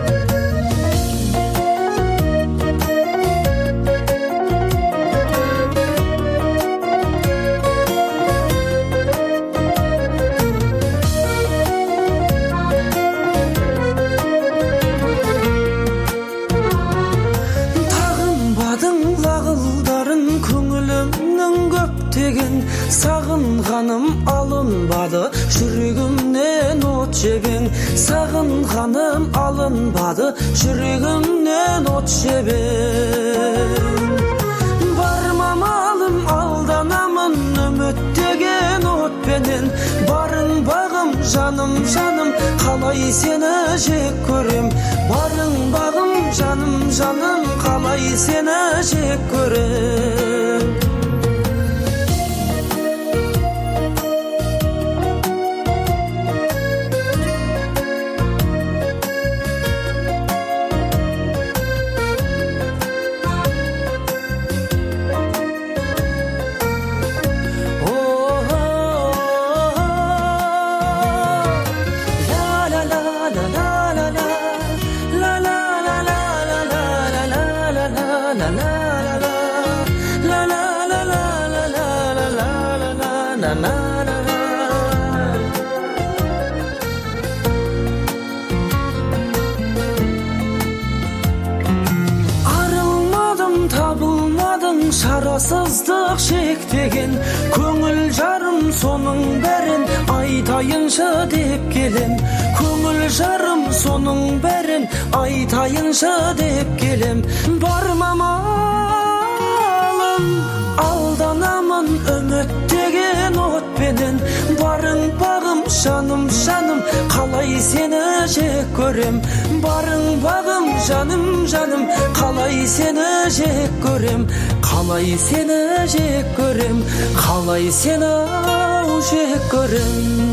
Сағынғаным алынбады, жүрегімнен от жебең. Сағынғаным алынбады, жүрегімнен от жебең. Бармамалым, алданамын, үміттеген отпенен. Барың бағым, жаным, жаным, қалай сені жек көрем. Барың бағым, жаным, жаным, қалай сені жек көрем. Шарасыздық шектеген көңіл жарым, соның бәрін айтайыншы деп келем. Көңіл жарым, соның бәрін айтайыншы деп келем. Бармамалым, алданамын, үміттеген отпенен. Барың бағым, жаным, жаным, қалай сені жек көрем. Барың бағым, жаным, жаным, қалай сені жек көрем. Қалай сені жек көрем, қалай сені жек көрем.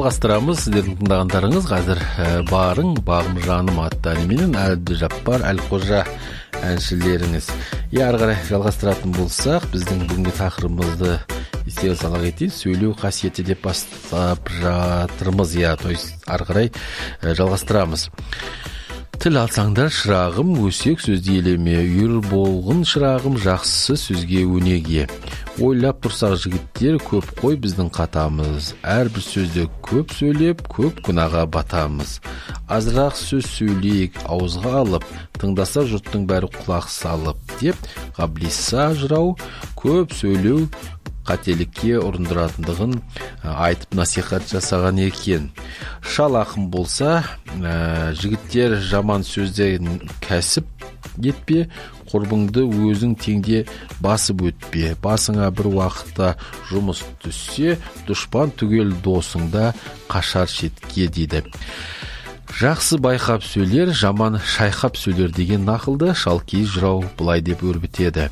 жалғастырамыз. Сіздердің тыңдағандарыңыз қазір Барың, Бағым жаным атты әніменен Әбдіжаппар, Әлқожа әншілеріңіз. Ары қарай жалғастыратын болсақ, біздің бүгінгі тақырыбымызды естеріңізге сала кетейін, сөйлеу қасиеті деп бастап жатырмыз. То есть ары қарай жалғастырамыз. Тіл алсаңдар шырағым, өсек сөзді елеме, үйір болғын шырағым, жақсы сөзге өнеге. Ойлап тұрсақ жігіттер, көп қой біздің қатамыз. Әрбір сөзді көп сөйлеп, көп күнәға батамыз. Азырақ сөз сөйлейік, ауызға алып, тыңдаса жұрттың бәрі құлақ салып, деп Ғаблиса жырау, көп сөйлеу қателікке ұрындыратындығын айтып насихат жасаған екен. Шал ақын болса, жігіттер жаман сөзден кәсіп етпе, құрбыңды өзің теңде басып өтпе. Басыңа бір уақытта жұмыс түссе, дұшпан түгел досыңда қашар шетке дейді. Жақсы байқап сөйлер, жаман шайқап сөйлер деген нақылды Шалкей жырау былай деп өрбітеді.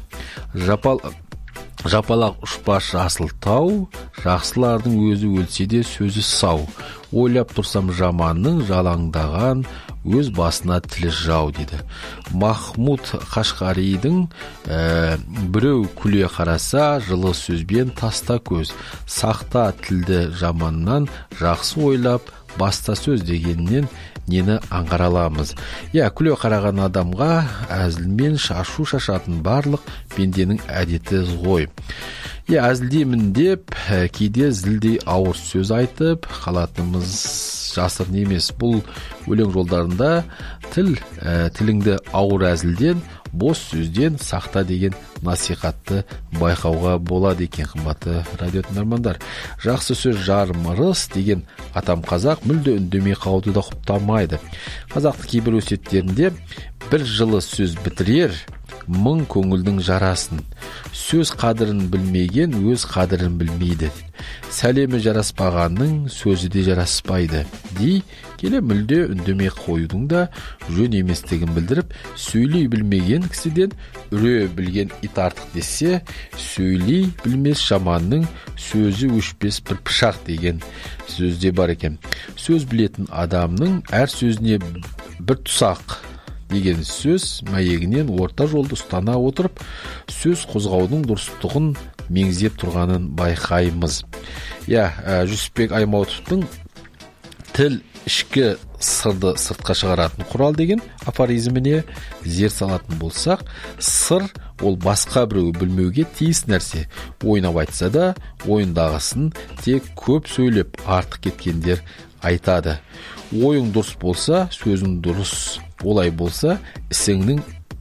Жапалақ ұшпаш асыл тау, жақсылардың өзі өлсе де сөзі сау. Ойлап тұрсам жаманның жалаңдаған, өз басына тілі жау дейді. Махмуд Қашқаридың біреу күле қараса, жылы сөзбен таста көз. Сақта тілді жаманнан, жақсы ойлап, баста сөз дегеннен нені аңғараламыз. Күле қараған адамға әзілмен шашу шашатын барлық пенденің әдеті ғой. Әзілдеймін деп, кейде зілдей ауыр сөз айтып, қалатымыз жасырын емес. Бұл өлең жолдарында тіліңді ауыр әзілден, бос сөзден сақта деген насихатты байқауға болады екен, қымбатты радио тыңдармандар. Жақсы сөз жарым ырыс деген атам қазақ мүлде үндемей қалуды да құптамайды. Қазақтың кейбір өсиеттерінде бір жылы сөз бітірер, мың көңілдің жарасын. Сөз қадірін білмеген өз қадірін білмейді. Сәлемі жараспағанның сөзі де жараспайды. Дей келе мүлде үндемей қоюдың да жөн еместігін білдіріп, сөйлей білмеген кісіден үре білген ит артық десе, сөйлей білмес жаманның сөзі өшпес бір пышақ деген сөзде бар екен. Сөз білетін адамның әр сөзіне бір тұсақ деген сөз мәйегінен орта жолды ұстана отырып, сөз қозғаудың дұрыстығын меңзеп тұрғанын байқаймыз. Жүсіпбек Аймауытовтың тіл ішкі сырды сыртқа шығаратын құрал деген афоризміне зер салатын болсақ, сыр ол басқа біреу білмеуге тиіс нәрсе. Ойнап айтса да, ойындағысын тек көп сөйлеп артық кеткендер айтады. Ойың дұрыс болса, сөзің дұрыс. Олай болса, ісіңнің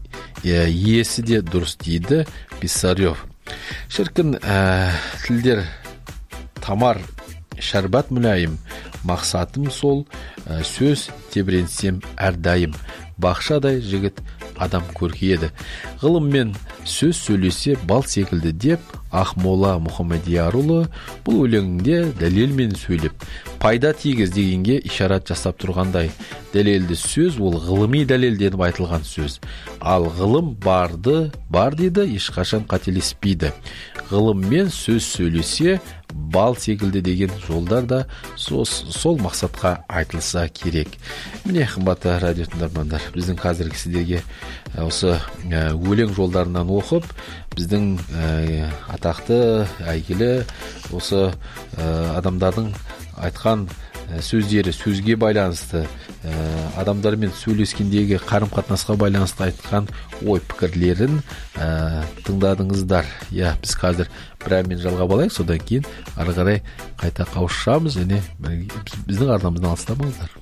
иесі де дұрыс дейді Писарев. Шіркін, тілдер тамар, шәрбат мүлайым, мақсатым сол, сөз тебіренсем әрдайым. Бақшадай жігіт адам көркейеді. Ғылыммен сөз сөйлесе бал секілді деп Ақмола Мұхамедиярұлы бұл өлеңінде дәлелмен сөйлеп, пайда тигіз дегенге ишарат жасап тұрғандай. Дәлелді сөз ол ғылыми дәлелденіп айтылған сөз. Ал ғылым бар дейді, ешқашан қателеспейді. Ғылыммен сөз сөйлесе бал секілді деген жолдар да сол мақсатқа айтылса керек. Міне, қымбатты радио тыңдармандар, біздің қазіргі сіздерге осы өлең жолдарынан оқып, біздің атақты, әйгілі осы адамдардың айтқан сөздері, сөзге байланысты, адамдармен сөйлескендегі қарым-қатынасқа байланысты айтқан ой пікірлерін тыңдадыңыздар. Біз қазір бір әнмен жалғап алайық, содан кейін ары қарай қайта қауышамыз, және біздің арнамыздан алыстамаңыздар.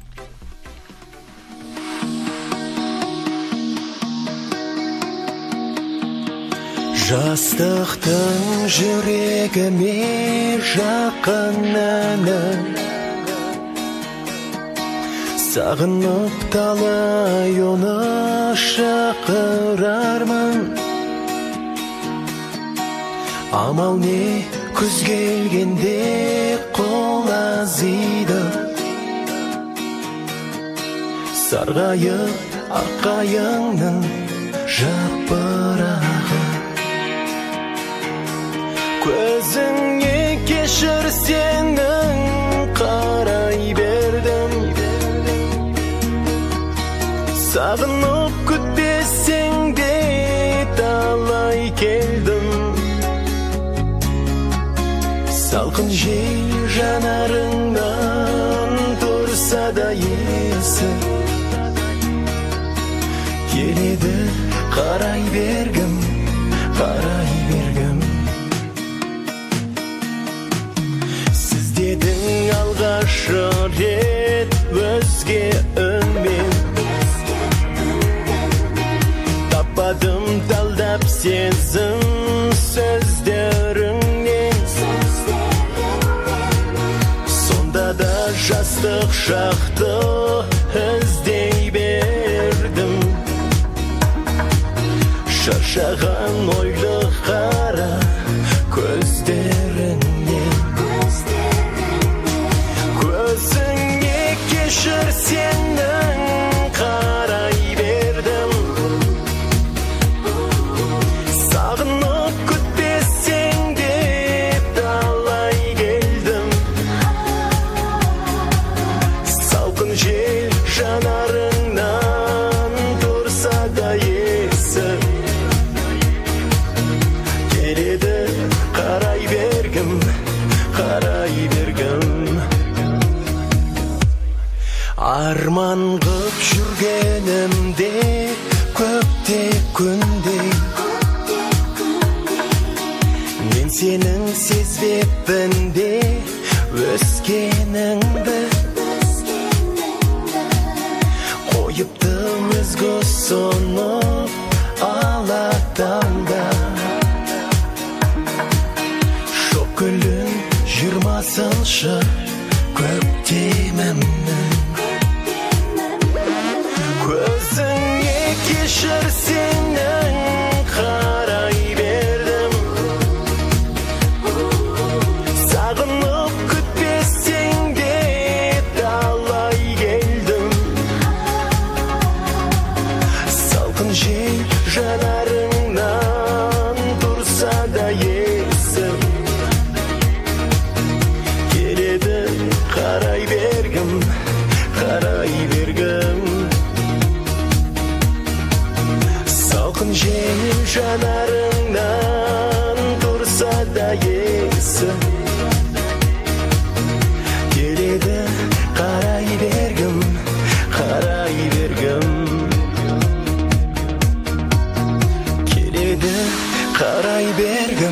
Жастықтың жүрегіме жақын әні, сағынып талай оны шақырармын. Амал не, күз келгенде қол азиды, сарғайып аққайыңның жапырағы. Көзіңе кешір сенің қара салқын жел жанарыңнан тұрса да есі келеді қарай бергім сіздердің алғашы рет өзге үнмен таппадым талдап сезім сөздеріңнен сонда да жастық шақты іздей бердім шаршаған ойлы қара көздеріңнен көзіңе кешір сенің қарай бердім сағынып күтпесең деп талай келдім салқын жел жанарыңнан тұрса да есі келеді қарай бергім арман қып жүргенімде көпте күнде мен сенің сезбеппін де өскеніңді қойыпты өзге сонып алатаңда шоқ гүлін 20-шы көктемімнің көзіңе кешір сенің қарай бердім сағынып күтпесең деп талай келдім салқын жел жанарыңнан тұрса да есім келеді қарай бергім салқын жел жанарыңнан тұрса да есі келеді қарай бергім келеді қарай бергім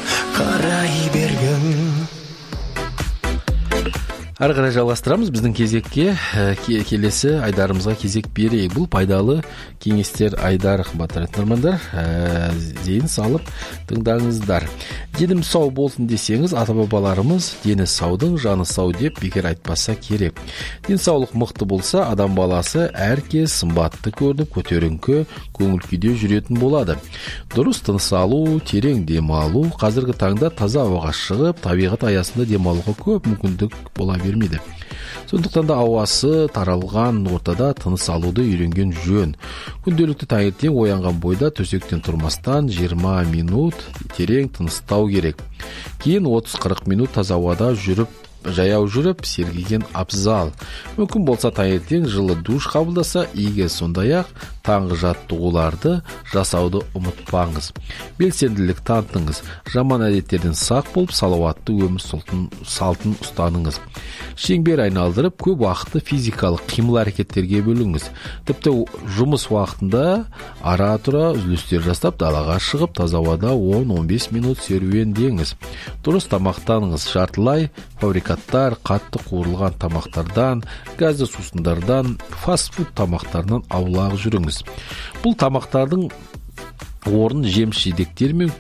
Ары қарай жалғастырамыз біздің кезекке келесі айдарымызға кезек берейік. Бұл пайдалы кеңестер айдар қымбатты тыңдармандар. Зейін салып тыңдаңыздар. Денім сау болсын десеңіз, ата-бабаларымыз дені саудың жаны сау деп бекер айтпаса керек. Денсаулық мықты болса, адам баласы әркез сымбатты көрініп, көтеріңкі, көңіл күйде жүретін болады. Дұрыс тыныс алу, терең демалу, қазіргі таңда таза ауаға шығып, табиғат аясында демалуға көп мүмкіндік бола бермейді. Сондықтан да ауасы таралған ортада тыныс алуды үйренген жөн. Күнделікті таңертең оянған бойда төсектен тұрмастан 20 минут терең тыныстау керек. Кейін 30-40 минут таза ауада жаяу жүріп, сергеген абзал. Мүмкін болса таңертең жылы душ қабылдаса игі, сондай-ақ таңғы жаттығуларды жасауды ұмытпаңыз. Белсенділік танытыңыз. Жаман әдеттерден сақ болып, салауатты өмір салтын ұстаныңыз. Шеңбер айналдырып, көп уақытты физикалық қимыл әрекеттерге бөліңіз. Тіпті жұмыс уақытында ара-тұра үзілістер жасап, далаға шығып, таза ауада 10-15 минут серуендеңіз. Дұрыс тамақтаныңыз. Жартылай фабрикаттар, қатты қуырылған тамақтардан, газды сусындардан, фастфуд тамақтарынан аулақ жүріңіз. Бұл тамақтардың орнын жеміс-жидектер мен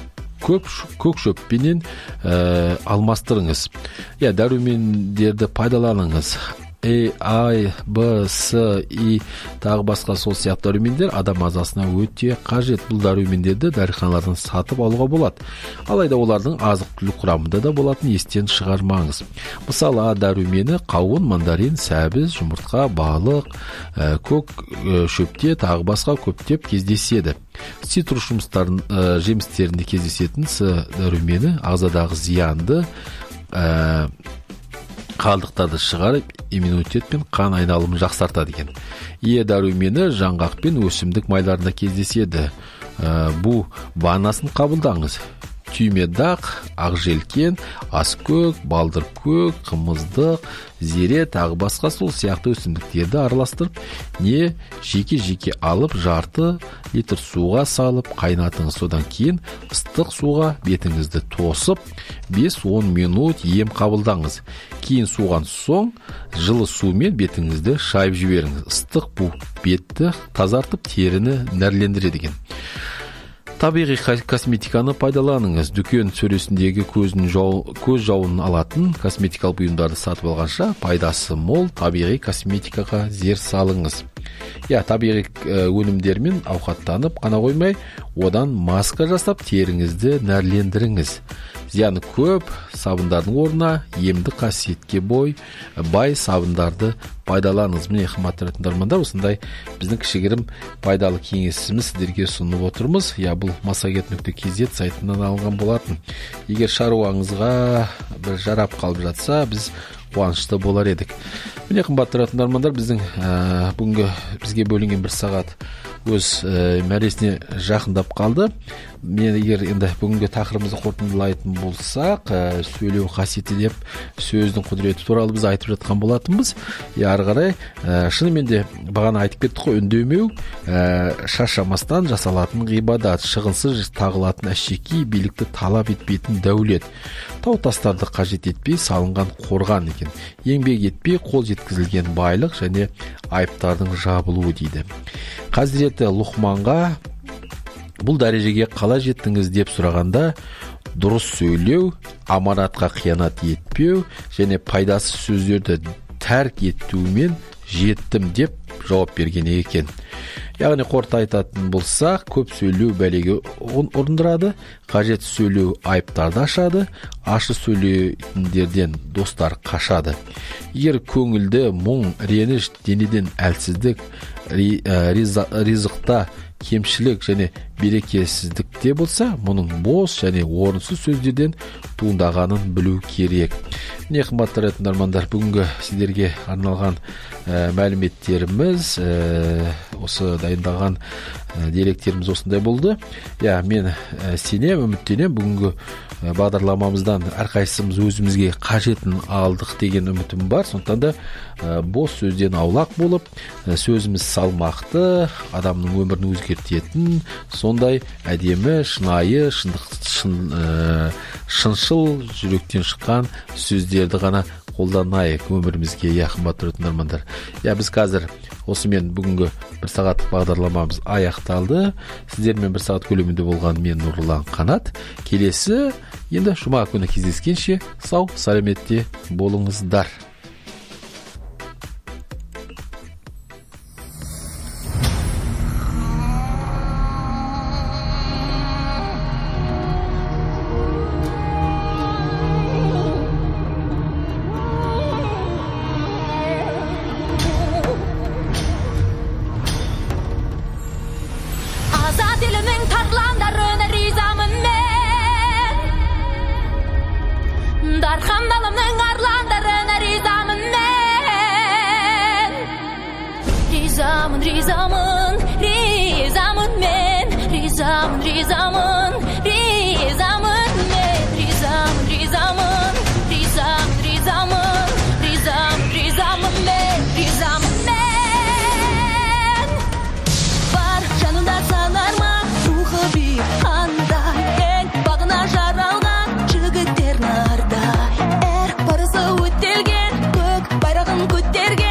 көк шөппенен алмастырыңыз. Дәрумендерді пайдаланыңыз. А, Б, С, И тағы басқа сол сияқты дәрумендер адам ағзасына өте қажет. Бұл дәрумендерді дәріханалардан сатып алуға болады. Алайда олардың азық-түлік құрамында да болатын естен шығармаңыз. Мысалы, дәрумені қауын, мандарин, сәбіз, жұмыртқа, балық, көк шөпте тағы басқа көптеп кездеседі. Цитрус жемістерінде кездесетін С дәрумені ағзадағы зиянды қалдықтарды шығарып, иммунитет пен қан айналымын жақсартады екен. Е дәрумені жаңғақ пен өсімдік майларында кездеседі. Бұл ваннасын қабылдаңыз. түймедақ, ақжелкен, аскөк, балдыркөк, қымыздық, зере тағы басқа сол сияқты өсімдіктерді араластырып, не жеке-жеке алып жарты литр суға салып қайнатыңыз. Содан кейін ыстық суға бетіңізді тосып 5-10 минут ем қабылдаңыз. Кейін суған соң жылы сумен бетіңізді шайып жіберіңіз. Ыстық бу бетті тазартып, теріні нәрлендіреді екен. Табиғи косметиканы пайдаланыңыз. Дүкен сөресіндегі көз жауын алатын косметикалық бұйымдарды сатып алғанша пайдасы мол табиғи косметикаға зер салыңыз. Табиғи өнімдермен ауқаттанып қана қоймай, одан маска жасап теріңізді нәрлендіріңіз. Зияны көп сабындардың орнына емді қасиетке бай сабындарды пайдаланыңыз. Міне, қымбатты тыңдармандар, осындай біздің кішігірім пайдалы кеңесіміз сіздерге ұсынып отырмыз. Бұл masaget.kz сайтынан алынған болатын. Егер шаруаңызға бір жарап қалып жатса, біз қуанышты болар едік. Міне, қымбатты тыңдармандар, біздің бүгінгі бізге бөлінген 1 сағат өз мәресіне жақындап қалды. Мен егер енді бүгінгі тақырыбымызды қорытындылайтын болсақ, сөйлеу қасиеті деп сөздің құдіреті туралы біз айтып жатқан болатынбыз. Ары қарай шынымен де бағана айтып кеттік қой, үндемеу шаршамастан жасалатын ғибадат, шығынсыз тағылатын әшекей, билікті талап етпейтін дәулет. Тау тастарды қажет етпей салынған қорған екен. Еңбек етпей қол жеткізілген байлық және айыптардың жабылуы дейді. Хазіреті Лұқманға бұл дәрежеге қалай жеттіңіз деп сұрағанда, дұрыс сөйлеу, аманатқа қиянат етпеу және пайдасыз сөздерді тәрк етумен жеттім деп жауап берген екен. Яғни қорыта айтатын болсақ, көп сөйлеу бәлеге ұрындырады, қажет сөйлеу айыптарды ашады, ашы сөйлейтіндерден достар қашады. Егер көңілді мұң, реніш, денеден әлсіздік, ризықта кемшілік және берекесіздікте болса, мұның бос және орынсыз сөздерден туындағанын білу керек. Міне, қымбатты тыңдармандар, бүгінгі сіздерге арналған мәліметтеріміз, осы дайындаған деректеріміз осындай болды. Мен үміттенем, бүгінгі бағдарламамыздан әрқайсымыз өзімізге қажетін алдық деген үмітім бар. Сондықтан да бос сөзден аулақ болып, сөзіміз салмақты, адамның өмірін өзгертетін, сондай әдемі, шынайы, шыншыл жүректен шыққан сөздерді ғана қолданайық өмірімізге. Қымбатты тыңдармандар, біз қазір осымен бүгінгі 1 сағаттық бағдарламамыз аяқталды. Сіздермен 1 сағат көлемінде болған мен Нұрлан Қанат. Келесі енді жұма күні кездескенше сау сәлеметте болыңыздар.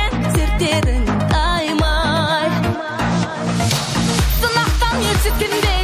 Sınaqtan yetişkindir